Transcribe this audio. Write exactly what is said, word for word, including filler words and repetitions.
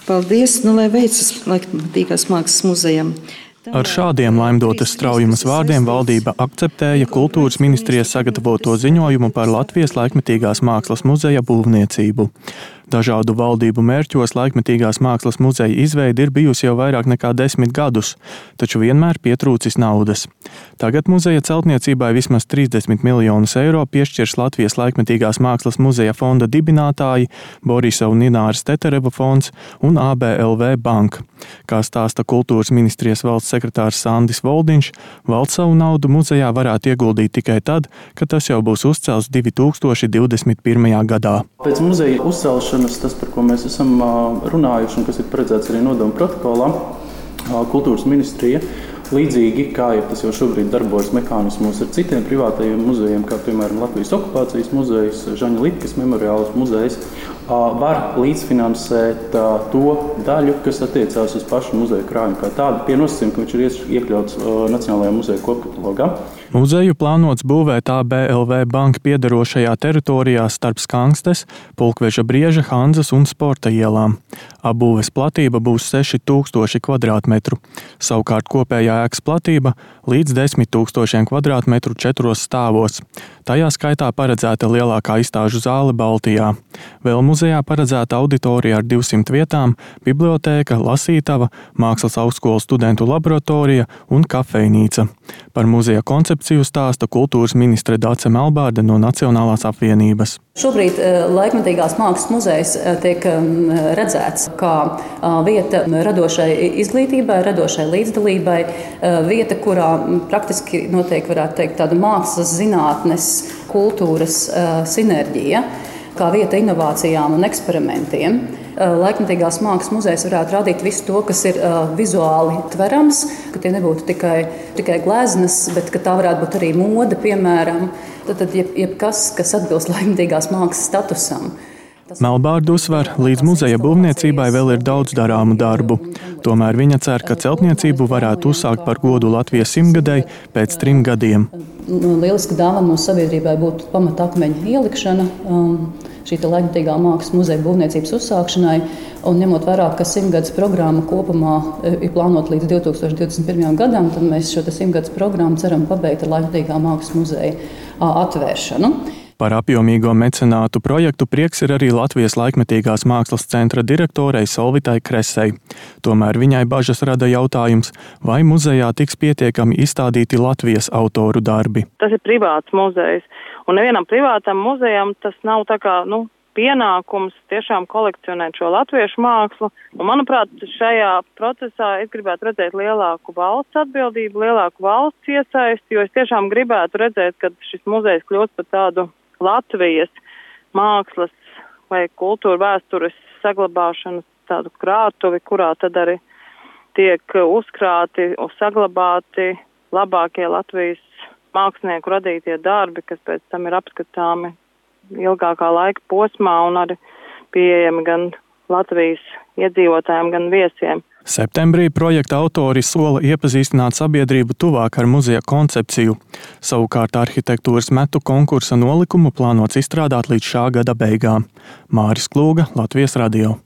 Paldies, nu lai veicas Laikmatīgās mākslas muzejam. Ar šādiem laimdotas straujumas vārdiem valdība akceptēja Kultūras ministrijas sagatavoto ziņojumu par Latvijas Laikmatīgās mākslas muzeja būvniecību. Dažādu valdību mērķos Laikmatīgās mākslas muzeja izveide ir bijusi jau vairāk nekā desmit gadus, taču vienmēr pietrūcis naudas. Tagad muzeja celtniecībai vismaz trīsdesmit miljonus eiro piešķirs Latvijas Laikmatīgās mākslas muzeja fonda dibinātāji Borisa un Ināras Tetereva fonds un A B L V banka. Kā stāsta Kultūras ministrijas valsts sekretārs Sandis Voldiņš, valsts savu naudu muzejā varētu ieguldīt tikai tad, kad tas jau būs uzcelts divi tūkstoši divdesmit pirmajā gadā. Pēc muzeja uzcelšanas, tas, par ko mēs esam runājuši un kas ir paredzēts arī nodoma protokolā, Kultūras ministrija, līdzīgi kā ja tas jau šobrīd darbojas mehānismos ar citiem privātajiem muzejiem, kā piemēram Latvijas okupācijas muzejs, Žaņa Litkas memoriālas muzejs, var līdzfinansēt to daļu, kas attiecās uz pašu muzeja krājumu kā tādu, pie nosacījuma, ka viņš ir iekļauts Nacionālajā muzeja kopkatalogā. Muzeju plānots būvēt A B L V banka piederošajā teritorijā starp Skangstes, Pulkveža Brieža, Hanzas un Sporta ielām. Apbūves platība būs seši tūkstoši kvadrātmetru. Savukārt kopējā ēkas platība līdz desmit tūkstošiem kvadrātmetru četros stāvos. Tajā skaitā paredzēta lielākā izstāžu zāle Baltijā. Vēl muzejā paredzēta auditorija ar divsimt vietām, bibliotēka, lasītava, mākslas augstskolas studentu laboratorija un kafejnīca. Par muzeja koncepciju stāsta kultūras ministre Dace Melbārde no Nacionālās apvienības. Šobrīd Laikmatīgās mākslas muzejs tiek redzēts kā vieta radošai izglītībai, radošai līdzdalībai, vieta, kurā praktiski notiek, varētu teikt, tāda mākslas zinātnes, kultūras sinerģija, kā vieta inovācijām un eksperimentiem. Laikmatīgās mākslas muzejs varētu rādīt visu to, kas ir vizuāli tverams, ka tie nebūtu tikai, tikai gleznas, bet ka tā varētu būt arī mode, piemēram. Tad, tad jeb, jebkas, kas atbilst laikmatīgās mākslas statusam. Melbārde uzsver, līdz muzeja būvniecībai vēl ir daudz darāmu darbu. Tomēr viņa cer, ka celtniecību varētu uzsākt par godu Latvijas simtgadei pēc trim gadiem. Lieliska dāvana mūsu sabiedrībai būtu pamatakmeņa ielikšana šī Laikmatīgā mākslas muzeja būvniecības uzsākšanai, un ņemot vērā, ka simtgades programma kopumā ir plānota līdz divi tūkstoši divdesmit pirmajam gadam, tad mēs šo simtgades programmu ceram pabeigt ar Laikmatīgā mākslas muzeja atvēršanu. Par apjomīgo mecenātu projektu prieks ir arī Latvijas Laikmatīgās mākslas centra direktorei Solvitai Kresei. Tomēr viņai bažas rada jautājums, vai muzejā tiks pietiekami izstādīti Latvijas autoru darbi. Tas ir privāts muzejs, un nevienam privātam muzejam tas nav tā kā, nu, pienākums tiešām kolekcionēt šo latviešu mākslu. Un, manuprāt, šajā procesā es gribētu redzēt lielāku valsts atbildību, lielāku valsts iesaisti, jo es tiešām gribētu redzēt, ka šis muzejs kļūst par tādu Latvijas mākslas vai kultūra vēstures saglabāšanas tādu krātuvi, kurā tad arī tiek uzkrāti un saglabāti labākie Latvijas mākslinieku radītie darbi, kas pēc tam ir apskatāmi ilgākā laika posmā un arī pieejami gan Latvijas iedzīvotājiem, gan viesiem. Septembrī projekta autori sola iepazīstināt sabiedrību tuvāk ar muzeja koncepciju. Savukārt arhitektūras metu konkursa nolikumu plānots izstrādāt līdz šā gada beigām. Māris Klūga, Latvijas radio.